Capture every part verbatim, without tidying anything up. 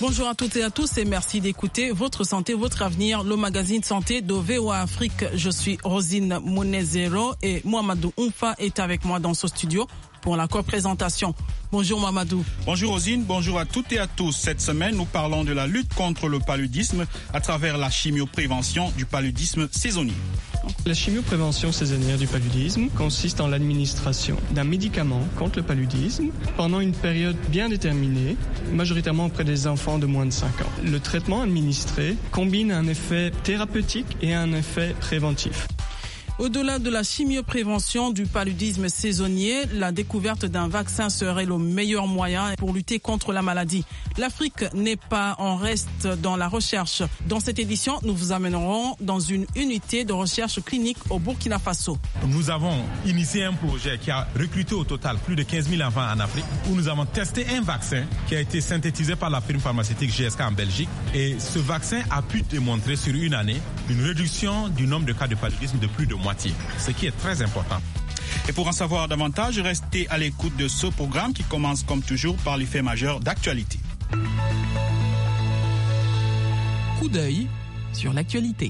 Bonjour à toutes et à tous et merci d'écouter Votre Santé, Votre Avenir, le magazine Santé de V O A Afrique. Je suis Rosine Mounezero et Mohamedou Oumfa est avec moi dans ce studio pour la co-présentation. Bonjour Mamadou. Bonjour Rosine, bonjour à toutes et à tous. Cette semaine, nous parlons de la lutte contre le paludisme à travers la chimioprévention du paludisme saisonnier. La chimioprévention saisonnière du paludisme consiste en l'administration d'un médicament contre le paludisme pendant une période bien déterminée, majoritairement auprès des enfants de moins de cinq ans. Le traitement administré combine un effet thérapeutique et un effet préventif. Au-delà de la chimioprévention du paludisme saisonnier, la découverte d'un vaccin serait le meilleur moyen pour lutter contre la maladie. L'Afrique n'est pas en reste dans la recherche. Dans cette édition, nous vous amènerons dans une unité de recherche clinique au Burkina Faso. Nous avons initié un projet qui a recruté au total plus de quinze mille enfants en Afrique, où nous avons testé un vaccin qui a été synthétisé par la firme pharmaceutique G S K en Belgique. Et ce vaccin a pu démontrer sur une année une réduction du nombre de cas de paludisme de plus de moitié, ce qui est très important. Et pour en savoir davantage, restez à l'écoute de ce programme qui commence comme toujours par les faits majeurs d'actualité. Coup d'œil sur l'actualité.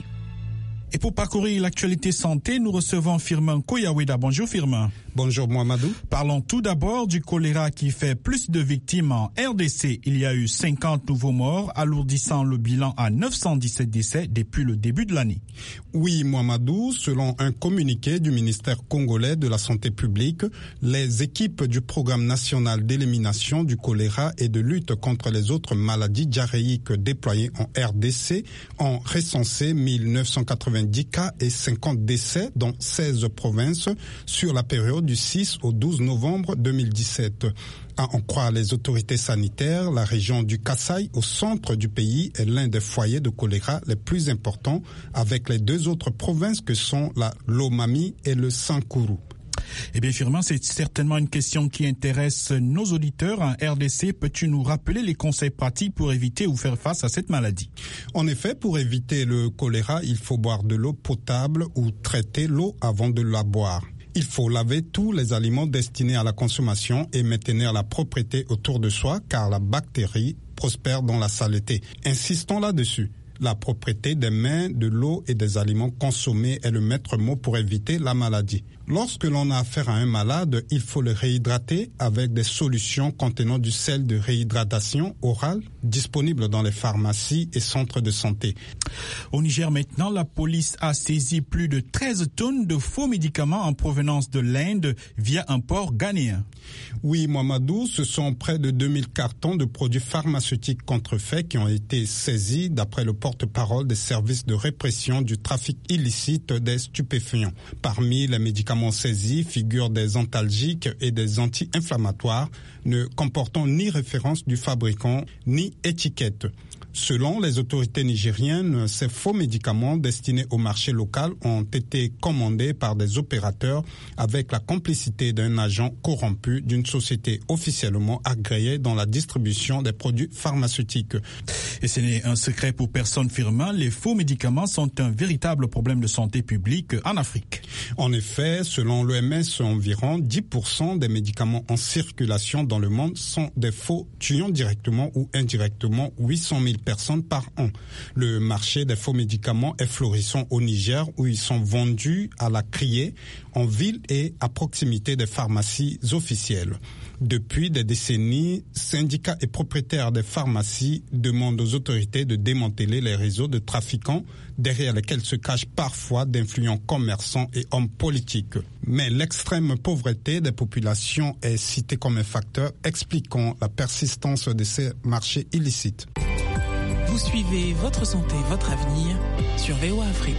Et pour parcourir l'actualité santé, nous recevons Firmin Koyaweda. Bonjour Firmin. Bonjour Mohamedou. Parlons tout d'abord du choléra qui fait plus de victimes en R D C. Il y a eu cinquante nouveaux morts, alourdissant le bilan à neuf cent dix-sept décès depuis le début de l'année. Oui Mohamedou, selon un communiqué du ministère congolais de la Santé publique, les équipes du programme national d'élimination du choléra et de lutte contre les autres maladies diarrhéiques déployées en R D C ont recensé mille neuf cent quatre-vingt-dix cas et cinquante décès dans seize provinces sur la période du six au douze novembre deux mille dix-sept. À en croire les autorités sanitaires, la région du Kasaï, au centre du pays, est l'un des foyers de choléra les plus importants, avec les deux autres provinces que sont la Lomami et le Sankuru. Eh bien, Firmin, c'est certainement une question qui intéresse nos auditeurs. En R D C, peux-tu nous rappeler les conseils pratiques pour éviter ou faire face à cette maladie? En effet, pour éviter le choléra, il faut boire de l'eau potable ou traiter l'eau avant de la boire. Il faut laver tous les aliments destinés à la consommation et maintenir la propreté autour de soi, car la bactérie prospère dans la saleté. Insistons là-dessus. La propreté des mains, de l'eau et des aliments consommés est le maître mot pour éviter la maladie. Lorsque l'on a affaire à un malade, il faut le réhydrater avec des solutions contenant du sel de réhydratation orale disponible dans les pharmacies et centres de santé. Au Niger maintenant, la police a saisi plus de treize tonnes de faux médicaments en provenance de l'Inde via un port ghanéen. Oui, Mohamedou, ce sont près de deux mille cartons de produits pharmaceutiques contrefaits qui ont été saisis d'après le porte-parole des services de répression du trafic illicite des stupéfiants. Parmi les médicaments saisis figurent des antalgiques et des anti-inflammatoires ne comportant ni référence du fabricant ni étiquette. Selon les autorités nigériennes, ces faux médicaments destinés au marché local ont été commandés par des opérateurs avec la complicité d'un agent corrompu d'une société officiellement agréée dans la distribution des produits pharmaceutiques. Et ce n'est un secret pour personne, Firmin, les faux médicaments sont un véritable problème de santé publique en Afrique. En effet, selon l'O M S, environ dix pour cent des médicaments en circulation dans le monde sont des faux, tuant directement ou indirectement huit cent mille personnes par an. Le marché des faux médicaments est florissant au Niger, où ils sont vendus à la criée, en ville et à proximité des pharmacies officielles. Depuis des décennies, syndicats et propriétaires des pharmacies demandent aux autorités de démanteler les réseaux de trafiquants derrière lesquels se cachent parfois d'influents commerçants et hommes politiques. Mais l'extrême pauvreté des populations est citée comme un facteur expliquant la persistance de ces marchés illicites. Vous suivez Votre Santé, Votre Avenir sur V O A Afrique.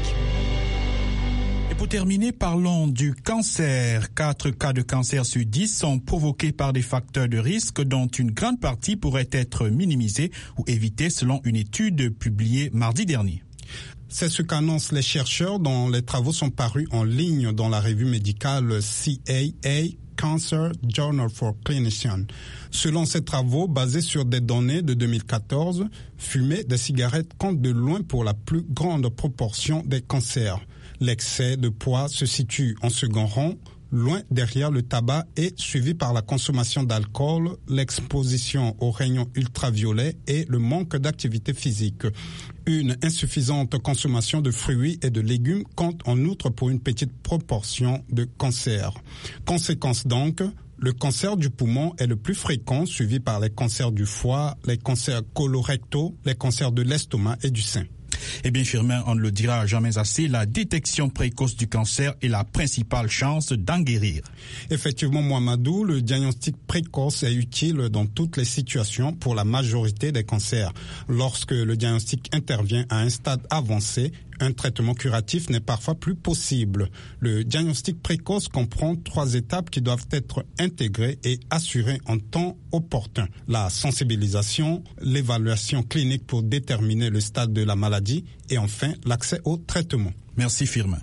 Et pour terminer, parlons du cancer. Quatre cas de cancer sur dix sont provoqués par des facteurs de risque dont une grande partie pourrait être minimisée ou évitée selon une étude publiée mardi dernier. C'est ce qu'annoncent les chercheurs dont les travaux sont parus en ligne dans la revue médicale C A A Cancer Journal for Clinicians. Selon ces travaux, basés sur des données de deux mille quatorze, fumer des cigarettes compte de loin pour la plus grande proportion des cancers. L'excès de poids se situe en second rang, loin derrière le tabac et suivi par la consommation d'alcool, l'exposition aux rayons ultraviolets et le manque d'activité physique. Une insuffisante consommation de fruits et de légumes compte en outre pour une petite proportion de cancers. Conséquence donc, le cancer du poumon est le plus fréquent, suivi par les cancers du foie, les cancers colorectaux, les cancers de l'estomac et du sein. Eh bien, Firmin, on ne le dira jamais assez, la détection précoce du cancer est la principale chance d'en guérir. Effectivement, Mohamedou, le diagnostic précoce est utile dans toutes les situations pour la majorité des cancers. Lorsque le diagnostic intervient à un stade avancé, un traitement curatif n'est parfois plus possible. Le diagnostic précoce comprend trois étapes qui doivent être intégrées et assurées en temps opportun. La sensibilisation, l'évaluation clinique pour déterminer le stade de la maladie et enfin l'accès au traitement. Merci Firmin.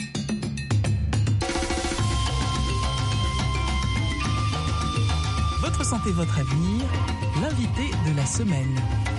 Votre santé, votre avenir, l'invité de la semaine.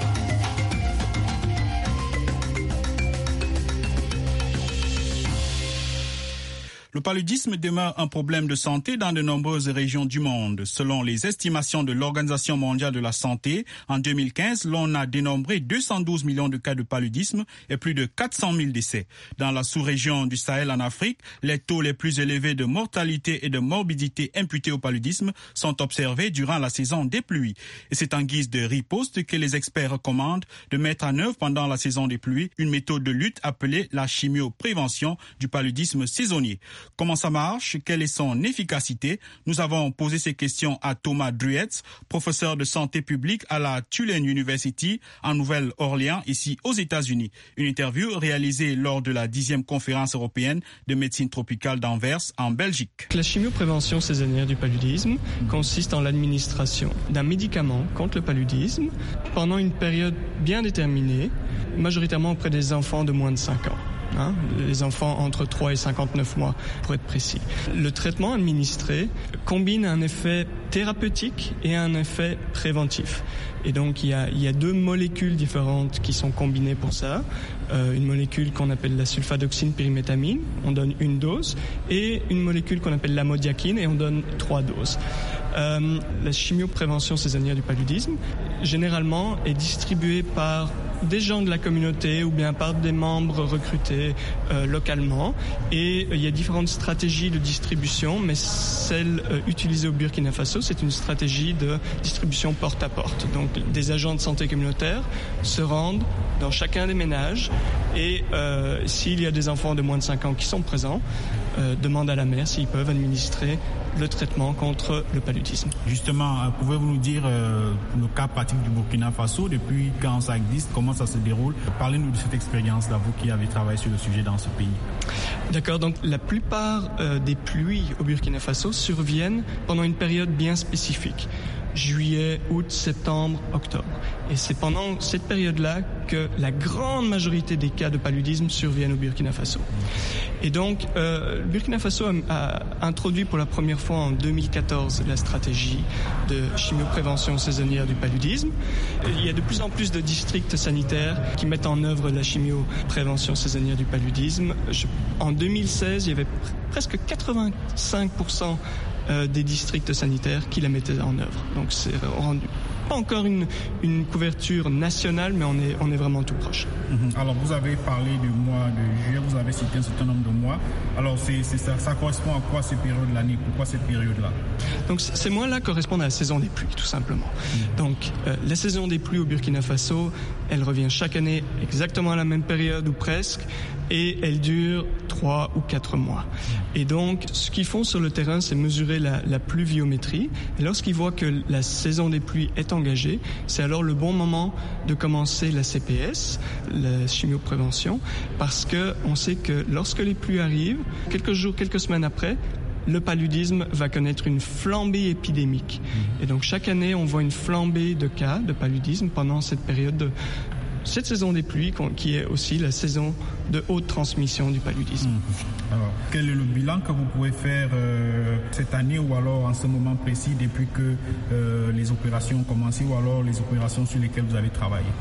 Le paludisme demeure un problème de santé dans de nombreuses régions du monde. Selon les estimations de l'Organisation mondiale de la santé, en deux mille quinze, l'on a dénombré deux cent douze millions de cas de paludisme et plus de quatre cent mille décès. Dans la sous-région du Sahel en Afrique, les taux les plus élevés de mortalité et de morbidité imputés au paludisme sont observés durant la saison des pluies. Et c'est en guise de riposte que les experts recommandent de mettre en œuvre pendant la saison des pluies une méthode de lutte appelée la chimioprévention du paludisme saisonnier. Comment ça marche? Quelle est son efficacité? Nous avons posé ces questions à Thomas Druetz, professeur de santé publique à la Tulane University en Nouvelle-Orléans, ici aux États-Unis. Une interview réalisée lors de la dixième conférence européenne de médecine tropicale d'Anvers en Belgique. La chimioprévention saisonnière du paludisme consiste en l'administration d'un médicament contre le paludisme pendant une période bien déterminée, majoritairement auprès des enfants de moins de cinq ans. Hein, les enfants entre trois et cinquante-neuf mois, pour être précis. Le traitement administré combine un effet thérapeutique et un effet préventif. Et donc, il y a, il y a deux molécules différentes qui sont combinées pour ça. Euh, une molécule qu'on appelle la sulfadoxine pyrimétamine, on donne une dose, et une molécule qu'on appelle l'amodiaquine, et on donne trois doses. Euh, la chimioprévention saisonnière du paludisme, généralement, est distribuée par des gens de la communauté ou bien par des membres recrutés euh, localement. Et euh, il y a différentes stratégies de distribution, mais celle euh, utilisée au Burkina Faso, c'est une stratégie de distribution porte à porte. Donc des agents de santé communautaire se rendent dans chacun des ménages et euh, s'il y a des enfants de moins de cinq ans qui sont présents, euh, demandent à la mère s'ils peuvent administrer le traitement contre le paludisme. Justement, euh, pouvez-vous nous dire euh, le cas pratique du Burkina Faso, depuis quand ça existe, comment ça se déroule? Parlez-nous de cette expérience-là, vous qui avez travaillé sur le sujet dans ce pays. D'accord, donc la plupart euh, des pluies au Burkina Faso surviennent pendant une période bien spécifique. Juillet, août, septembre, octobre. Et c'est pendant cette période-là que la grande majorité des cas de paludisme surviennent au Burkina Faso. Et donc, euh, le Burkina Faso a, a introduit pour la première fois en deux mille quatorze la stratégie de chimioprévention saisonnière du paludisme. Il y a de plus en plus de districts sanitaires qui mettent en œuvre la chimioprévention saisonnière du paludisme. Je, en deux mille seize, il y avait pr- presque quatre-vingt-cinq pour cent des districts sanitaires qui la mettaient en œuvre. Donc c'est rendu pas encore une, une couverture nationale, mais on est, on est vraiment tout proche. Mm-hmm. Alors vous avez parlé du mois de juillet, vous avez cité un certain nombre de mois. Alors c'est, c'est ça, ça correspond à quoi ces périodes de l'année? Pourquoi cette période-là? Donc ces mois-là correspondent à la saison des pluies, tout simplement. Mm-hmm. Donc euh, la saison des pluies au Burkina Faso, elle revient chaque année exactement à la même période ou presque, et elle dure trois ou quatre mois. Et donc, ce qu'ils font sur le terrain, c'est mesurer la, la pluviométrie. Et lorsqu'ils voient que la saison des pluies est engagée, c'est alors le bon moment de commencer la C P S, la chimioprévention, parce que on sait que lorsque les pluies arrivent, quelques jours, quelques semaines après, le paludisme va connaître une flambée épidémique. Et donc, chaque année, on voit une flambée de cas de paludisme pendant cette période de cette saison des pluies, qui est aussi la saison de haute transmission du paludisme. Mmh. Alors, quel est le bilan que vous pouvez faire euh, cette année ou alors en ce moment précis depuis que euh, les opérations ont commencé ou alors les opérations sur lesquelles vous avez travaillé?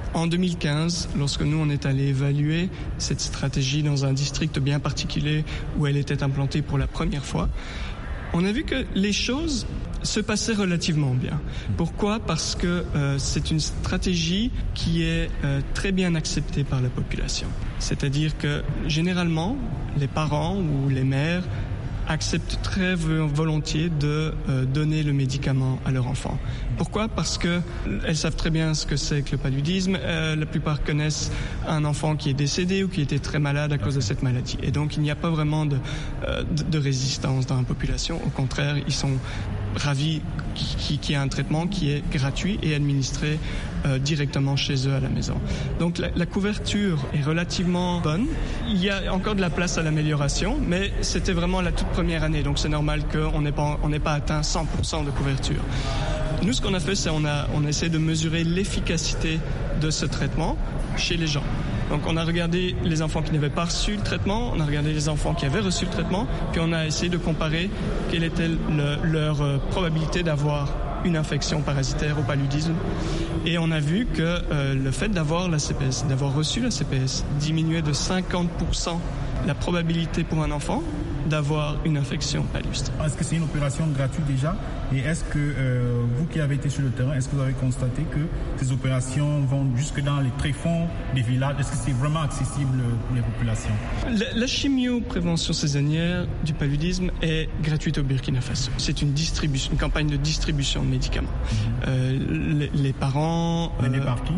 En deux mille quinze, lorsque nous on est allé évaluer cette stratégie dans un district bien particulier où elle était implantée pour la première fois, on a vu que les choses se passaient relativement bien. Pourquoi ? Parce que euh, c'est une stratégie qui est euh, très bien acceptée par la population. C'est-à-dire que généralement, les parents ou les mères acceptent très volontiers de euh, donner le médicament à leur enfant. Pourquoi ? Parce que elles savent très bien ce que c'est que le paludisme. Euh, la plupart connaissent un enfant qui est décédé ou qui était très malade à cause de cette maladie. Et donc, il n'y a pas vraiment de, euh, de, de résistance dans la population. Au contraire, ils sont ravis qu'il y ait un traitement qui est gratuit et administré euh, directement chez eux à la maison. Donc, la, la couverture est relativement bonne. Il y a encore de la place à l'amélioration, mais c'était vraiment la toute première année. Donc, c'est normal qu'on n'ait pas, on n'ait pas atteint cent pour cent de couverture. Nous, ce qu'on a fait, c'est on a, on a essayé de mesurer l'efficacité de ce traitement chez les gens. Donc, on a regardé les enfants qui n'avaient pas reçu le traitement, on a regardé les enfants qui avaient reçu le traitement, puis on a essayé de comparer quelle était le, leur euh, probabilité d'avoir une infection parasitaire au paludisme. Et on a vu que euh, le fait d'avoir la C P S, d'avoir reçu la C P S, diminuait de cinquante pour cent la probabilité pour un enfant d'avoir une infection palustre. Est-ce que c'est une opération gratuite déjà ? Et est-ce que euh, vous qui avez été sur le terrain, est-ce que vous avez constaté que ces opérations vont jusque dans les tréfonds des villages ? Est-ce que c'est vraiment accessible pour les populations ? La, la chimioprévention saisonnière du paludisme est gratuite au Burkina Faso. C'est une distribution, une campagne de distribution de médicaments. Mmh. Euh, les, les parents... Menée euh, par qui ?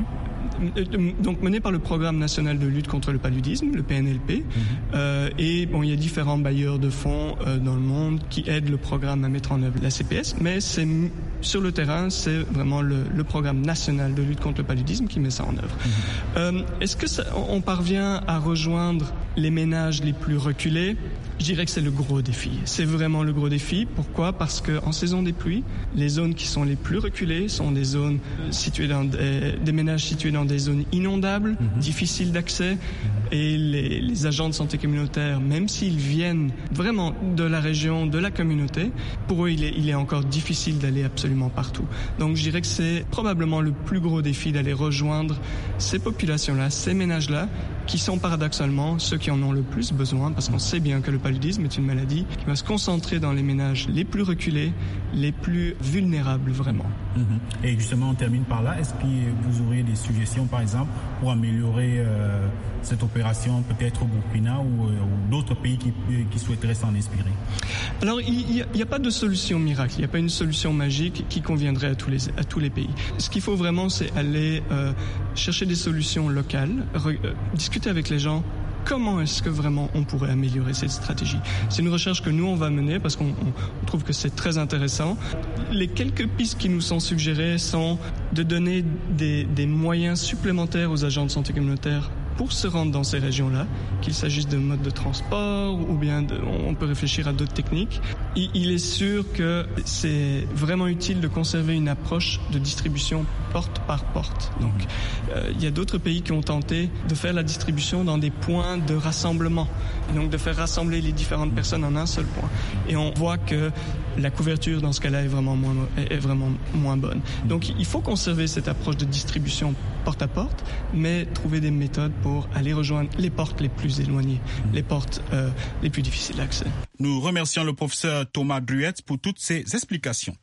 Donc mené par le Programme national de lutte contre le paludisme, le P N L P, mmh. euh, et bon, il y a différents bailleurs de fonds euh, dans le monde qui aident le programme à mettre en œuvre la C P S, mais c'est sur le terrain, c'est vraiment le, le Programme national de lutte contre le paludisme qui met ça en œuvre. Mmh. Euh, est-ce que ça, on parvient à rejoindre les ménages les plus reculés ? Je dirais que c'est le gros défi. C'est vraiment le gros défi. Pourquoi ? Parce que en saison des pluies, les zones qui sont les plus reculées sont des zones situées dans des, des ménages situés dans des zones inondables, mmh. difficiles d'accès, et les, les agents de santé communautaire, même s'ils viennent vraiment de la région, de la communauté, pour eux, il est, il est encore difficile d'aller absolument partout. Donc, je dirais que c'est probablement le plus gros défi d'aller rejoindre ces populations-là, ces ménages-là, qui sont paradoxalement ceux qui en ont le plus besoin, parce qu'on sait bien que le paludisme est une maladie qui va se concentrer dans les ménages les plus reculés, les plus vulnérables vraiment. Mmh. Et justement, on termine par là. Est-ce que vous auriez des suggestions, par exemple, pour améliorer euh, cette opération, peut-être au Burkina ou, euh, ou d'autres pays qui, qui souhaiteraient s'en inspirer? Alors, il n'y a, a pas de solution miracle, il n'y a pas une solution magique qui conviendrait à tous les, à tous les pays. Ce qu'il faut vraiment, c'est aller euh, chercher des solutions locales, re, euh, discuter avec les gens. Comment est-ce que vraiment on pourrait améliorer cette stratégie ? C'est une recherche que nous, on va mener parce qu'on on trouve que c'est très intéressant. Les quelques pistes qui nous sont suggérées sont de donner des, des moyens supplémentaires aux agents de santé communautaire pour se rendre dans ces régions-là, qu'il s'agisse de modes de transport ou bien de, on peut réfléchir à d'autres techniques. Il, il est sûr que c'est vraiment utile de conserver une approche de distribution porte par porte. Donc, euh, il y a d'autres pays qui ont tenté de faire la distribution dans des points de rassemblement, et donc de faire rassembler les différentes personnes en un seul point. Et on voit que la couverture dans ce cas-là est vraiment moins, est vraiment moins bonne. Donc, il faut conserver cette approche de distribution porte à porte, mais trouver des méthodes pour aller rejoindre les portes les plus éloignées, les portes euh, les plus difficiles d'accès. Nous remercions le professeur Thomas Druette pour toutes ces explications.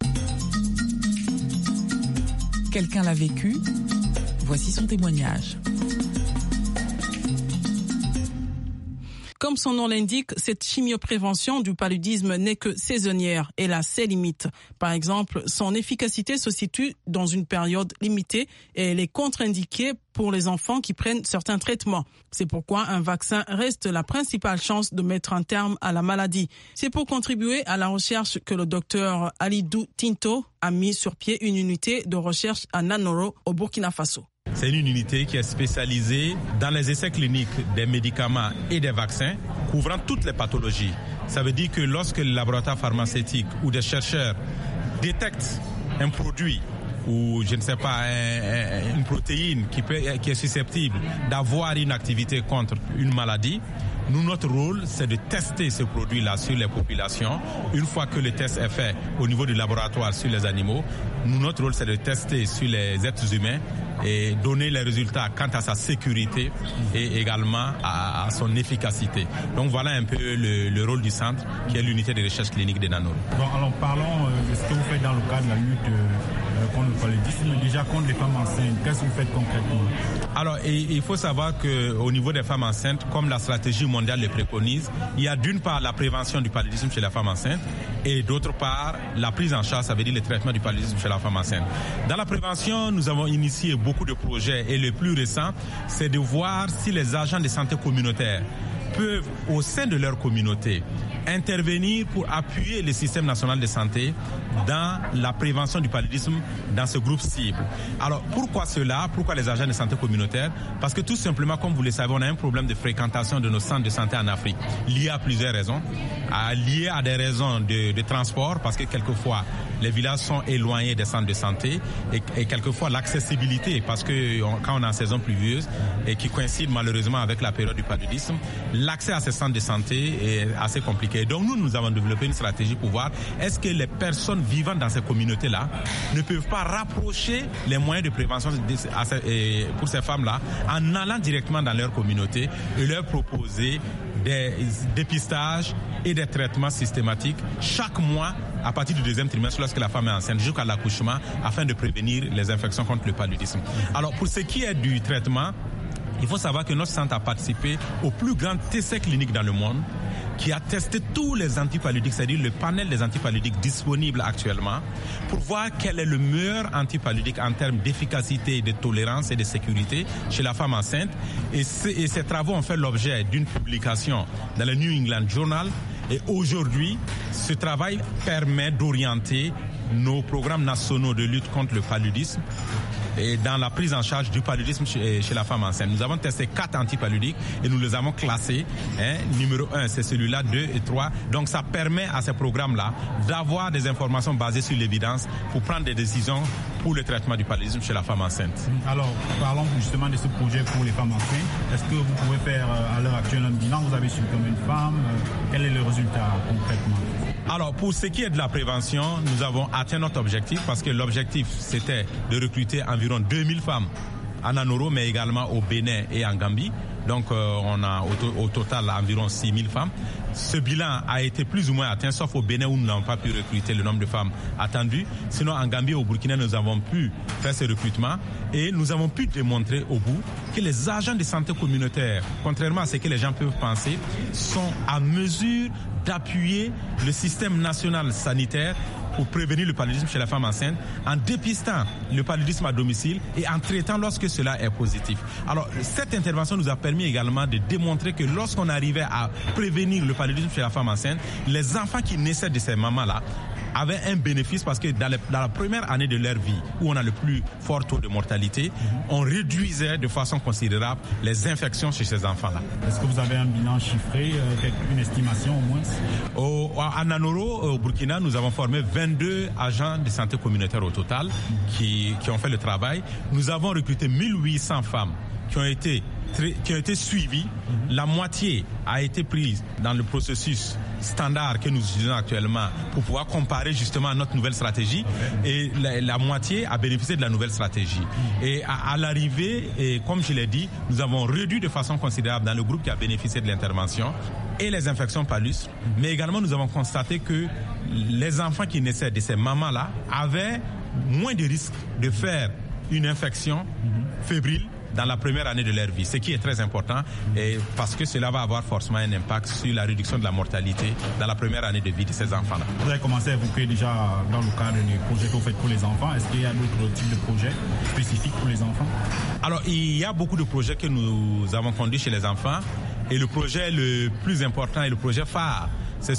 Quelqu'un l'a vécu, voici son témoignage. Comme son nom l'indique, cette chimioprévention du paludisme n'est que saisonnière. Elle a ses limites. Par exemple, son efficacité se situe dans une période limitée et elle est contre-indiquée pour les enfants qui prennent certains traitements. C'est pourquoi un vaccin reste la principale chance de mettre un terme à la maladie. C'est pour contribuer à la recherche que le docteur Alidou Tinto a mis sur pied une unité de recherche à Nanoro, au Burkina Faso. C'est une unité qui est spécialisée dans les essais cliniques des médicaments et des vaccins couvrant toutes les pathologies. Ça veut dire que lorsque le laboratoire pharmaceutique ou des chercheurs détectent un produit ou, je ne sais pas, un, un, une protéine qui, peut, qui est susceptible d'avoir une activité contre une maladie, Nous, notre rôle, c'est de tester ce produit-là sur les populations. Une fois que le test est fait au niveau du laboratoire sur les animaux, nous, notre rôle, c'est de tester sur les êtres humains et donner les résultats quant à sa sécurité et également à, à son efficacité. Donc voilà un peu le, le rôle du centre, qui est l'unité de recherche clinique des nanos. Bon, alors parlons euh, de ce que vous faites dans le cadre de la lutte euh, contre le paludisme, déjà contre les femmes enceintes. Qu'est-ce que vous faites concrètement? Alors, il faut savoir qu'au niveau des femmes enceintes, comme la stratégie mondiale le préconise, il y a d'une part la prévention du paludisme chez la femme enceinte et d'autre part la prise en charge, ça veut dire le traitement du paludisme chez la femme enceinte. Dans la prévention, nous avons initié beaucoup de projets et le plus récent, c'est de voir si les agents de santé communautaires peuvent, au sein de leur communauté, intervenir pour appuyer le système national de santé dans la prévention du paludisme dans ce groupe cible. Alors, pourquoi cela? Pourquoi les agents de santé communautaires? Parce que tout simplement, comme vous le savez, on a un problème de fréquentation de nos centres de santé en Afrique, lié à plusieurs raisons. À, lié à des raisons de, de transport, parce que quelquefois, les villages sont éloignés des centres de santé et, et quelquefois l'accessibilité, parce que on, quand on est en saison pluvieuse et qui coïncide malheureusement avec la période du paludisme, l'accès à ces centres de santé est assez compliqué. Donc nous, nous avons développé une stratégie pour voir est-ce que les personnes vivant dans ces communautés-là ne peuvent pas rapprocher les moyens de prévention pour ces femmes-là en allant directement dans leur communauté et leur proposer des dépistages et des traitements systématiques chaque mois à partir du deuxième trimestre lorsque la femme est enceinte jusqu'à l'accouchement afin de prévenir les infections contre le paludisme. Alors pour ce qui est du traitement, il faut savoir que notre centre a participé au plus grand essai clinique dans le monde qui a testé tous les antipaludiques, c'est-à-dire le panel des antipaludiques disponibles actuellement, pour voir quel est le meilleur antipaludique en termes d'efficacité, de tolérance et de sécurité chez la femme enceinte. Et, et ces travaux ont fait l'objet d'une publication dans le New England Journal. Et aujourd'hui, ce travail permet d'orienter nos programmes nationaux de lutte contre le paludisme et dans la prise en charge du paludisme chez, chez la femme enceinte. Nous avons testé quatre antipaludiques et nous les avons classés. Hein. Numéro un, c'est celui-là, deux et trois. Donc ça permet à ces programmes-là d'avoir des informations basées sur l'évidence pour prendre des décisions pour le traitement du paludisme chez la femme enceinte. Alors, parlons justement de ce projet pour les femmes enceintes. Est-ce que vous pouvez faire à l'heure actuelle un bilan? Vous avez suivi combien de femmes? Quel est le résultat concrètement? Alors, pour ce qui est de la prévention, nous avons atteint notre objectif parce que l'objectif, c'était de recruter environ deux mille femmes en Anoro, mais également au Bénin et en Gambie. Donc, euh, on a au, to- au total environ six mille femmes. Ce bilan a été plus ou moins atteint, sauf au Bénin où nous n'avons pas pu recruter le nombre de femmes attendues. Sinon, en Gambie et au Burkina, nous avons pu faire ce recrutement et nous avons pu démontrer au bout que les agents de santé communautaire, contrairement à ce que les gens peuvent penser, sont à mesure d'appuyer le système national sanitaire pour prévenir le paludisme chez la femme enceinte en dépistant le paludisme à domicile et en traitant lorsque cela est positif. Alors, cette intervention nous a permis également de démontrer que lorsqu'on arrivait à prévenir le paludisme chez la femme enceinte, les enfants qui naissaient de ces mamans-là avaient un bénéfice parce que dans, les, dans la première année de leur vie, où on a le plus fort taux de mortalité, on réduisait de façon considérable les infections chez ces enfants-là. Est-ce que vous avez un bilan chiffré, euh, une estimation au moins? Au, à Nanoro, au Burkina, nous avons formé vingt-deux agents de santé communautaire au total qui, qui ont fait le travail. Nous avons recruté mille huit cents femmes qui ont été qui ont été suivies. Mm-hmm. La moitié a été prise dans le processus standard que nous utilisons actuellement pour pouvoir comparer justement à notre nouvelle stratégie. Okay. Et la, la moitié a bénéficié de la nouvelle stratégie. Mm-hmm. Et à, à l'arrivée, et comme je l'ai dit, nous avons réduit de façon considérable dans le groupe qui a bénéficié de l'intervention et les infections palus, mm-hmm. mais également nous avons constaté que les enfants qui naissaient de ces mamans-là avaient moins de risques de faire une infection mm-hmm. fébrile dans la première année de leur vie, ce qui est très important et parce que cela va avoir forcément un impact sur la réduction de la mortalité dans la première année de vie de ces enfants-là. Vous avez commencé à évoquer déjà dans le cadre des projets que vous faites pour les enfants. Est-ce qu'il y a d'autres types de projets spécifiques pour les enfants? Alors, il y a beaucoup de projets que nous avons conduits chez les enfants et le projet le plus important et le projet phare, c'est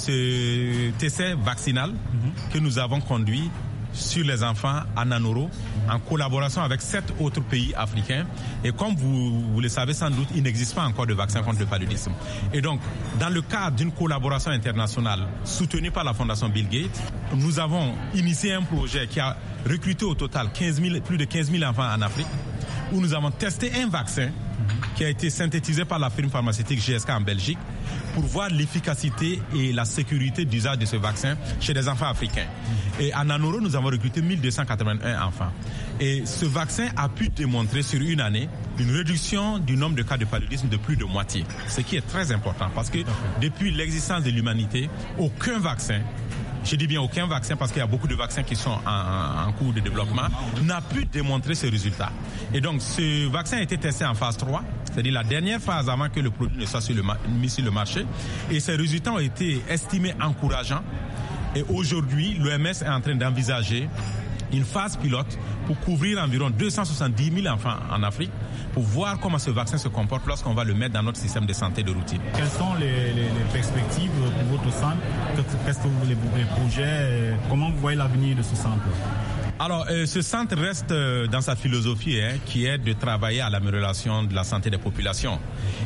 ce essai vaccinal mm-hmm. que nous avons conduit sur les enfants à Nanoro, en collaboration avec sept autres pays africains. Et comme vous, vous le savez sans doute, il n'existe pas encore de vaccin contre le paludisme. Et donc, dans le cadre d'une collaboration internationale soutenue par la Fondation Bill Gates, nous avons initié un projet qui a recruté au total quinze mille, plus de quinze mille enfants en Afrique, où nous avons testé un vaccin qui a été synthétisé par la firme pharmaceutique G S K en Belgique pour voir l'efficacité et la sécurité d'usage de ce vaccin chez des enfants africains. Et à Nanoro, nous avons recruté mille deux cent quatre-vingt-un enfants. Et ce vaccin a pu démontrer sur une année une réduction du nombre de cas de paludisme de plus de moitié. Ce qui est très important parce que depuis l'existence de l'humanité, aucun vaccin, je dis bien aucun vaccin parce qu'il y a beaucoup de vaccins qui sont en, en, en cours de développement, n'a pu démontrer ces résultats. Et donc ce vaccin a été testé en phase trois, c'est-à-dire la dernière phase avant que le produit ne soit sur le, mis sur le marché. Et ces résultats ont été estimés encourageants. Et aujourd'hui, l'O M S est en train d'envisager une phase pilote pour couvrir environ deux cent soixante-dix mille enfants en Afrique pour voir comment ce vaccin se comporte lorsqu'on va le mettre dans notre système de santé de routine. Quelles sont les, les, les perspectives pour votre centre? Qu'est-ce que vous, les, les projets? Comment vous voyez l'avenir de ce centre? Alors, euh, ce centre reste euh, dans sa philosophie, hein, qui est de travailler à l'amélioration de la santé des populations.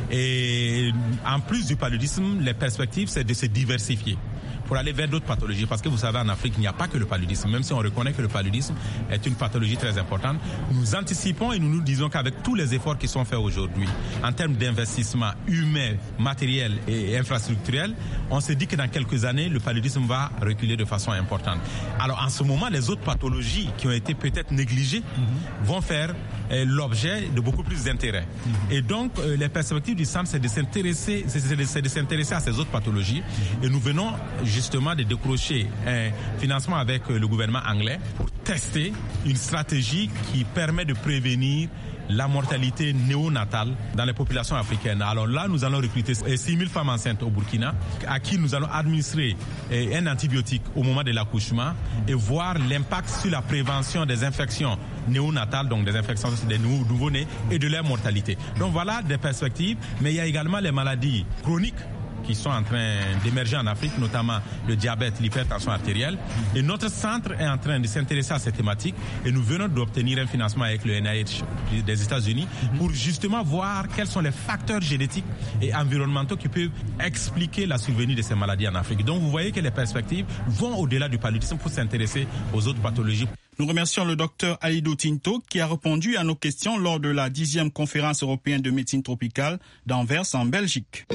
Et en plus du paludisme, les perspectives, c'est de se diversifier pour aller vers d'autres pathologies. Parce que vous savez, en Afrique, il n'y a pas que le paludisme. Même si on reconnaît que le paludisme est une pathologie très importante, nous anticipons et nous nous disons qu'avec tous les efforts qui sont faits aujourd'hui, en termes d'investissement humain, matériel et infrastructurel, on se dit que dans quelques années, le paludisme va reculer de façon importante. Alors, en ce moment, les autres pathologies qui ont été peut-être négligées mm-hmm. vont faire euh, l'objet de beaucoup plus d'intérêt. Mm-hmm. Et donc, euh, les perspectives du centre, c'est de s'intéresser, c'est de, c'est de s'intéresser à ces autres pathologies. Mm-hmm. Et nous venons justement de décrocher un financement avec le gouvernement anglais pour tester une stratégie qui permet de prévenir la mortalité néonatale dans les populations africaines. Alors là, nous allons recruter six mille femmes enceintes au Burkina à qui nous allons administrer un antibiotique au moment de l'accouchement et voir l'impact sur la prévention des infections néonatales, donc des infections des nouveau-nés et de leur mortalité. Donc voilà des perspectives, mais il y a également les maladies chroniques qui sont en train d'émerger en Afrique, notamment le diabète, l'hypertension artérielle. Et notre centre est en train de s'intéresser à ces thématiques et nous venons d'obtenir un financement avec le N I H des États-Unis pour justement voir quels sont les facteurs génétiques et environnementaux qui peuvent expliquer la survenue de ces maladies en Afrique. Donc vous voyez que les perspectives vont au-delà du paludisme pour s'intéresser aux autres pathologies. Nous remercions le docteur Alidou Tinto qui a répondu à nos questions lors de la dixième conférence européenne de médecine tropicale d'Anvers en Belgique.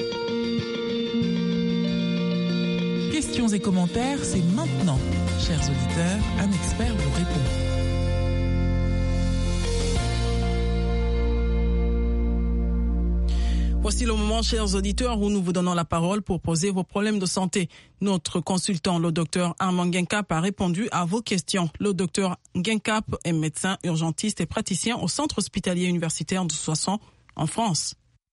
Questions et commentaires, c'est maintenant. Chers auditeurs, un expert vous répond. Voici le moment, chers auditeurs, où nous vous donnons la parole pour poser vos problèmes de santé. Notre consultant, le docteur Armand Guincap, a répondu à vos questions. Le docteur Guincap est médecin urgentiste et praticien au centre hospitalier universitaire de Soissons, en France.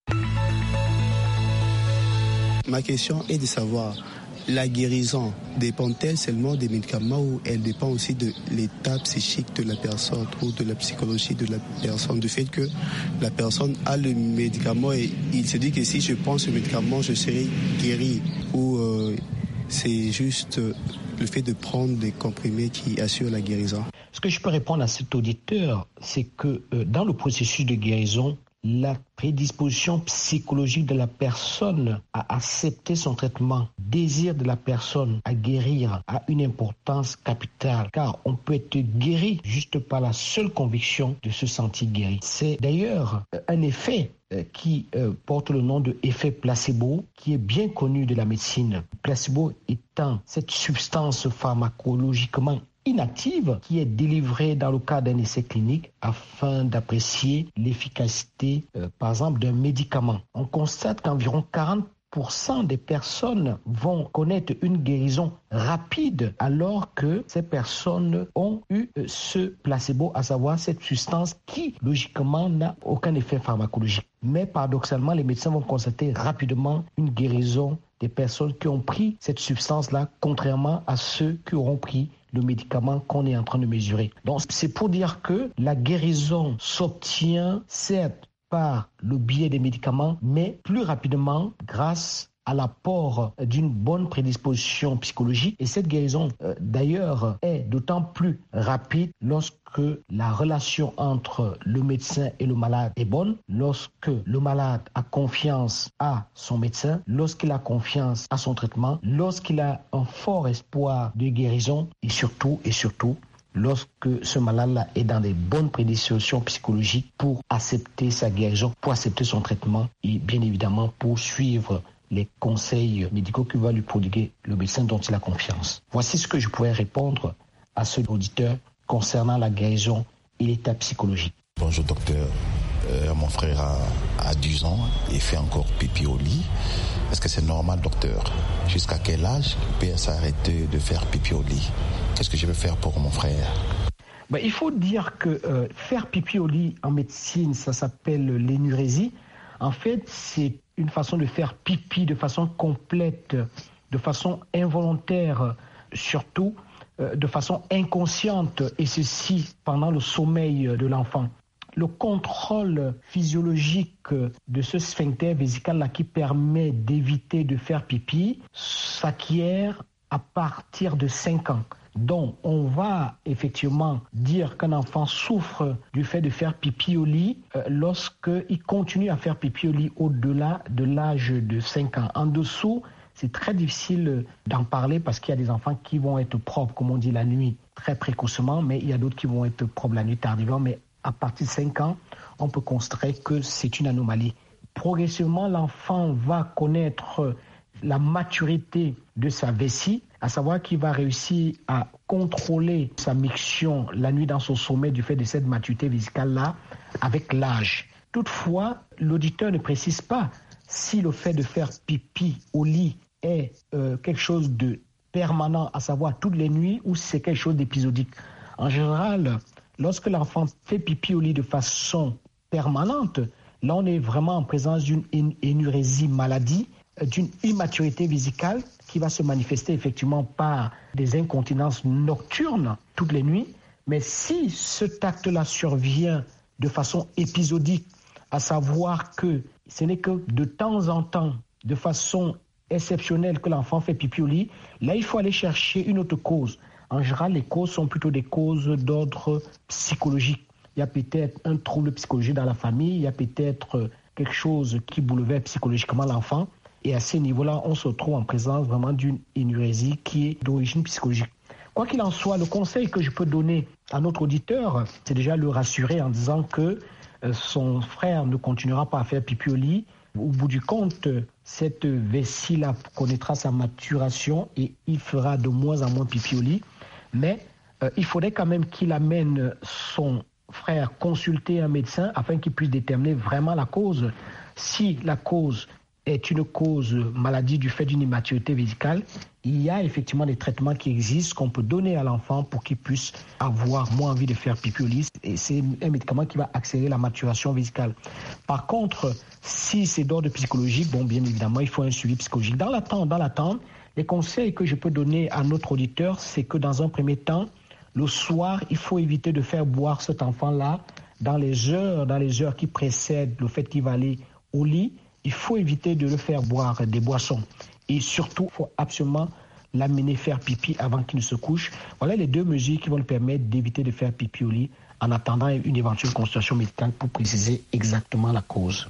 Ma question est de savoir, la guérison dépend-elle seulement des médicaments ou elle dépend aussi de l'état psychique de la personne ou de la psychologie de la personne, du fait que la personne a le médicament et il se dit que si je prends ce médicament, je serai guéri, ou euh, c'est juste le fait de prendre des comprimés qui assurent la guérison? Ce que je peux répondre à cet auditeur, c'est que euh, dans le processus de guérison, la prédisposition psychologique de la personne à accepter son traitement, désir de la personne à guérir a une importance capitale, car on peut être guéri juste par la seule conviction de se sentir guéri. C'est d'ailleurs un effet qui porte le nom de effet placebo, qui est bien connu de la médecine. Placebo étant cette substance pharmacologiquement inactive qui est délivrée dans le cadre d'un essai clinique afin d'apprécier l'efficacité, euh, par exemple, d'un médicament. On constate qu'environ quarante pour cent des personnes vont connaître une guérison rapide alors que ces personnes ont eu euh, ce placebo, à savoir cette substance qui, logiquement, n'a aucun effet pharmacologique. Mais paradoxalement, les médecins vont constater rapidement une guérison des personnes qui ont pris cette substance-là, contrairement à ceux qui auront pris le médicament qu'on est en train de mesurer. Donc, c'est pour dire que la guérison s'obtient, certes, par le biais des médicaments, mais plus rapidement grâce à l'apport d'une bonne prédisposition psychologique. Et cette guérison, euh, d'ailleurs, est d'autant plus rapide lorsque la relation entre le médecin et le malade est bonne, lorsque le malade a confiance à son médecin, lorsqu'il a confiance à son traitement, lorsqu'il a un fort espoir de guérison et surtout, et surtout, lorsque ce malade-là est dans des bonnes prédispositions psychologiques pour accepter sa guérison, pour accepter son traitement et bien évidemment pour suivre les conseils médicaux que va lui prodiguer le médecin dont il a confiance. Voici ce que je pourrais répondre à ce auditeur concernant la guérison et l'état psychologique. Bonjour docteur, euh, mon frère a, a dix ans et fait encore pipi au lit. Est-ce que c'est normal docteur? Jusqu'à quel âge il peut s'arrêter de faire pipi au lit? Qu'est-ce que je vais faire pour mon frère? Ben, il faut dire que euh, faire pipi au lit en médecine, ça s'appelle l'énurésie. En fait, c'est une façon de faire pipi de façon complète, de façon involontaire, surtout euh, de façon inconsciente, et ceci pendant le sommeil de l'enfant. Le contrôle physiologique de ce sphincter vésical-là qui permet d'éviter de faire pipi s'acquiert à partir de cinq ans. Donc, on va effectivement dire qu'un enfant souffre du fait de faire pipi au lit euh, lorsqu'il continue à faire pipi au lit au-delà de l'âge de cinq ans. En dessous, c'est très difficile d'en parler parce qu'il y a des enfants qui vont être propres, comme on dit, la nuit très précocement, mais il y a d'autres qui vont être propres la nuit tardivement. Mais à partir de cinq ans, on peut constater que c'est une anomalie. Progressivement, l'enfant va connaître la maturité de sa vessie, à savoir qu'il va réussir à contrôler sa miction la nuit dans son sommeil du fait de cette maturité vésicale-là avec l'âge. Toutefois, l'auditeur ne précise pas si le fait de faire pipi au lit est euh, quelque chose de permanent, à savoir toutes les nuits, ou si c'est quelque chose d'épisodique. En général, lorsque l'enfant fait pipi au lit de façon permanente, là on est vraiment en présence d'une énurésie maladie, d'une immaturité vésicale qui va se manifester effectivement par des incontinences nocturnes toutes les nuits. Mais si ce acte-là survient de façon épisodique, à savoir que ce n'est que de temps en temps, de façon exceptionnelle que l'enfant fait pipi au lit, là il faut aller chercher une autre cause. En général, les causes sont plutôt des causes d'ordre psychologique. Il y a peut-être un trouble psychologique dans la famille, il y a peut-être quelque chose qui bouleverse psychologiquement l'enfant. Et à ce niveau-là, on se retrouve en présence vraiment d'une énurésie qui est d'origine psychologique. Quoi qu'il en soit, le conseil que je peux donner à notre auditeur, c'est déjà le rassurer en disant que euh, son frère ne continuera pas à faire pipi au lit. Au bout du compte, cette vessie-là connaîtra sa maturation et il fera de moins en moins pipi au lit. Mais euh, il faudrait quand même qu'il amène son frère consulter un médecin afin qu'il puisse déterminer vraiment la cause. Si la cause est une cause maladie du fait d'une immaturité vésicale, il y a effectivement des traitements qui existent qu'on peut donner à l'enfant pour qu'il puisse avoir moins envie de faire pipi au lit. Et c'est un médicament qui va accélérer la maturation vésicale. Par contre, si c'est d'ordre psychologique, bon, bien évidemment, il faut un suivi psychologique. Dans l'attente, dans l'attente, les conseils que je peux donner à notre auditeur, c'est que dans un premier temps, le soir, il faut éviter de faire boire cet enfant-là dans les heures, dans les heures qui précèdent le fait qu'il va aller au lit. Il faut éviter de le faire boire des boissons. Et surtout, il faut absolument l'amener faire pipi avant qu'il ne se couche. Voilà les deux mesures qui vont lui permettre d'éviter de faire pipi au lit en attendant une éventuelle consultation médicale pour préciser exactement la cause.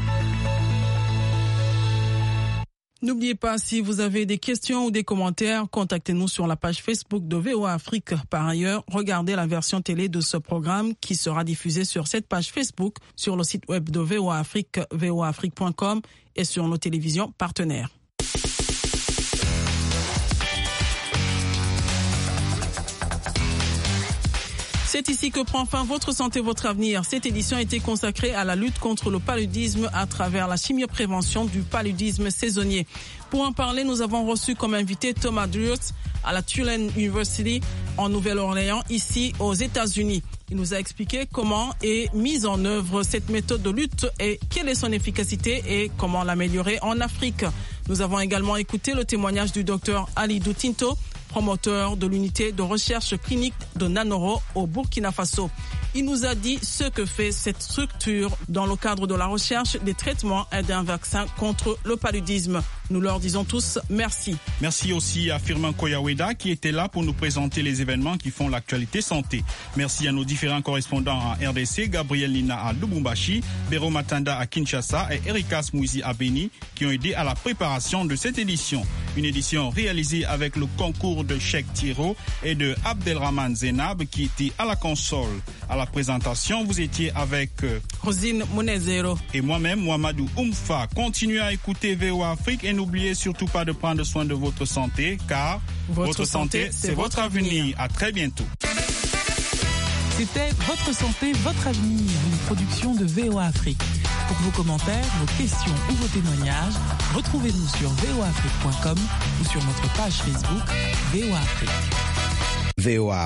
N'oubliez pas, si vous avez des questions ou des commentaires, contactez-nous sur la page Facebook de V O A Afrique. Par ailleurs, regardez la version télé de ce programme qui sera diffusée sur cette page Facebook, sur le site web de V O A Afrique, v o a afrique point com et sur nos télévisions partenaires. C'est ici que prend fin Votre santé, votre avenir. Cette édition a été consacrée à la lutte contre le paludisme à travers la chimioprévention du paludisme saisonnier. Pour en parler, nous avons reçu comme invité Thomas Drewes à la Tulane University en Nouvelle-Orléans, ici aux États-Unis. Il nous a expliqué comment est mise en œuvre cette méthode de lutte et quelle est son efficacité et comment l'améliorer en Afrique. Nous avons également écouté le témoignage du docteur Ali Doutinto, promoteur de l'unité de recherche clinique de Nanoro au Burkina Faso. Il nous a dit ce que fait cette structure dans le cadre de la recherche des traitements et d'un vaccin contre le paludisme. Nous leur disons tous merci. Merci aussi à Firmin Koyaweda qui était là pour nous présenter les événements qui font l'actualité santé. Merci à nos différents correspondants en R D C, Gabriel Lina à Lubumbashi, Bero Matanda à Kinshasa et Erika Smouzi à Beni qui ont aidé à la préparation de cette édition. Une édition réalisée avec le concours de Cheikh Tiro et de Abdelrahman Zenab qui était à la console. À la présentation, vous étiez avec euh, Rosine Mounezero et moi-même, Mohamedou Oumfa. Continuez à écouter V O A Afrique et n'oubliez surtout pas de prendre soin de votre santé car votre, votre santé, santé, c'est votre avenir. avenir. À très bientôt. C'était Votre santé, votre avenir, une production de V O A Afrique. Pour vos commentaires, vos questions ou vos témoignages, retrouvez-nous sur v o afrique point com ou sur notre page Facebook V O A Afrique. V O A